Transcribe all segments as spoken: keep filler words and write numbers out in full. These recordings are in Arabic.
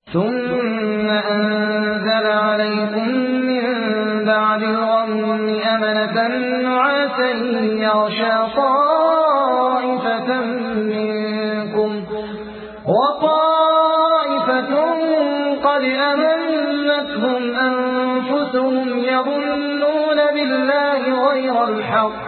ثم أنزل عليكم من بعد الغم أمنة نعاسا يغشى طائفة منكم وطائفة قد أمنتهم أنفسهم يظنون بالله غير الحق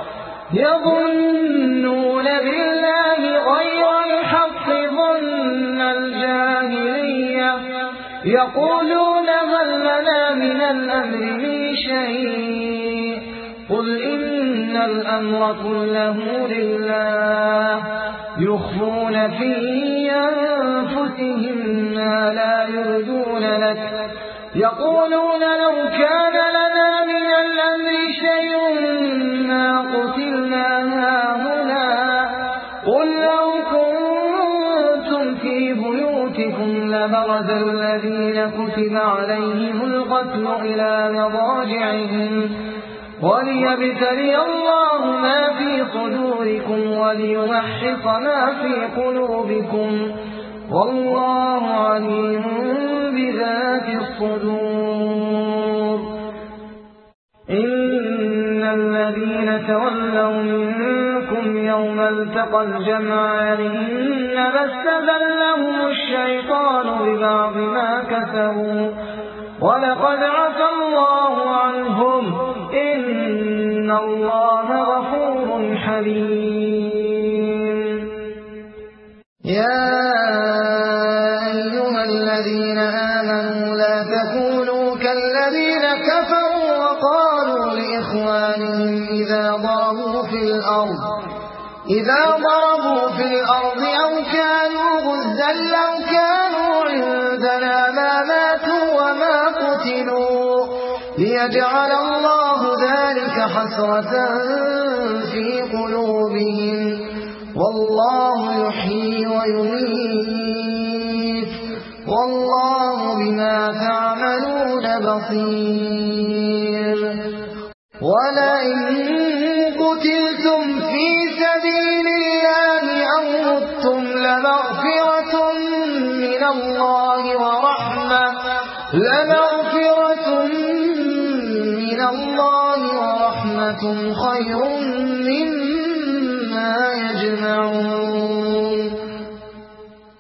يظنون بالله غير الحق ظن الجاهلية يقولون هل لنا من الأمر من شيء قل إن الأمر كله لله يخفون في أنفسهم ما لا يبدون لك يقولون لو كان لنا من الأمر شيء ما قتلنا هاهنا قل لو كنتم في بيوتكم لبرز الذين كتب عليهم القتل إلى مضاجعهم وليبتلي الله ما في صدوركم وليمحص ما في قلوبكم والله عليم بذات الصدور. إن الذين تولوا منكم يوم التقى الجمعان إنما استزلهم الشيطان ببعض ما كسبوا ولقد عفى الله عنهم إن الله غفور حليم. يا أيها الذين آمنوا لا تكونوا كالذين كفروا وقالوا لإخوانهم إذا ضربوا في الأرض إذا ضربوا في الأرض أو كانوا غزا لو كانوا عندنا ما ماتوا وما قتلوا ليجعل الله ذلك حسرة في قلوبهم والله يحيي ويميت والله بما تعملون بصير. ولئن قتلتم في سبيل الله أو متم لمغفرة من الله ورحمة لمغفرة من الله ورحمة خير مما يجمعون.